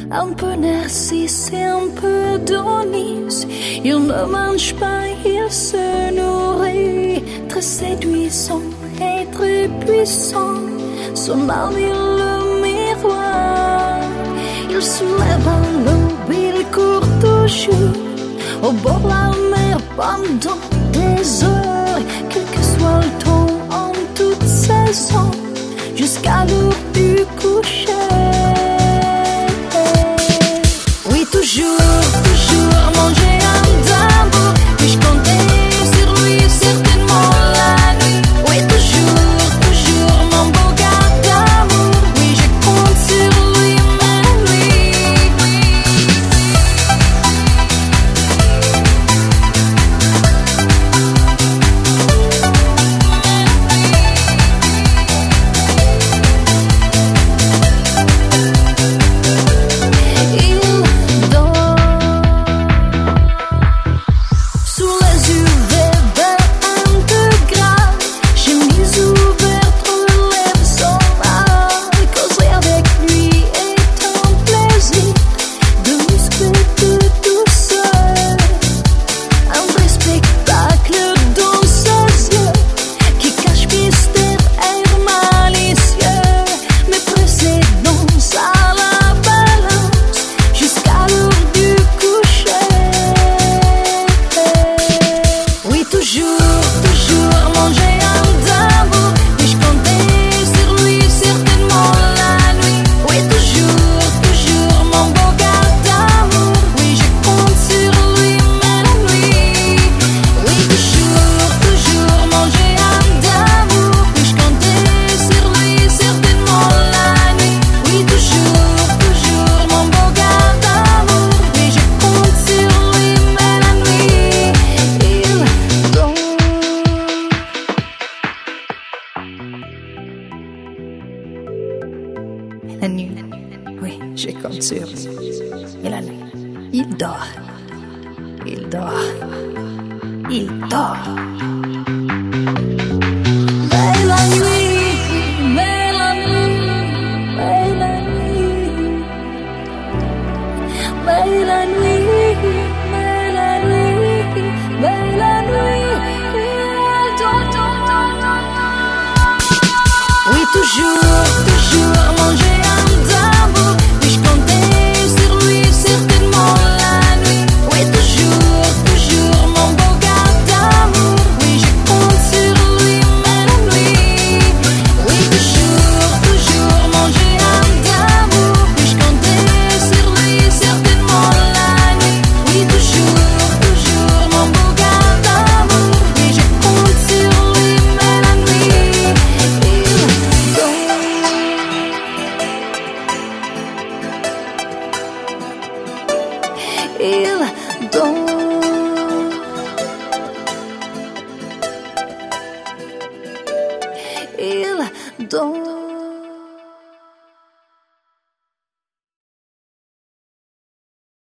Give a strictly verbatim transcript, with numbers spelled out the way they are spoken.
un peu narcisse et un peu d'Onis. Il ne mange pas, il se nourrit. Très séduisant et très puissant, son âme est le miroir. Il se lève à l'aube, il court toujours au bord de la mer pendant des heures, quel que soit le temps, en toute saison, jusqu'à l'heure du coucher. Oui, toujours, toujours manger un d'amour, puis-je compter sur lui certainement la nuit. Oui, toujours, toujours mon beau gars d'amour, oui, je compte sur lui, même lui. La nuit, oui, je compte sur lui. Et la nuit, il dort, il dort, il dort. Mais la nuit, mais la nuit, mais la nuit, mais la nuit, mais la nuit, mais la nuit, il dort, dort, dort, dort, dort. Oui, toujours, toujours manger. Il dort, il dort.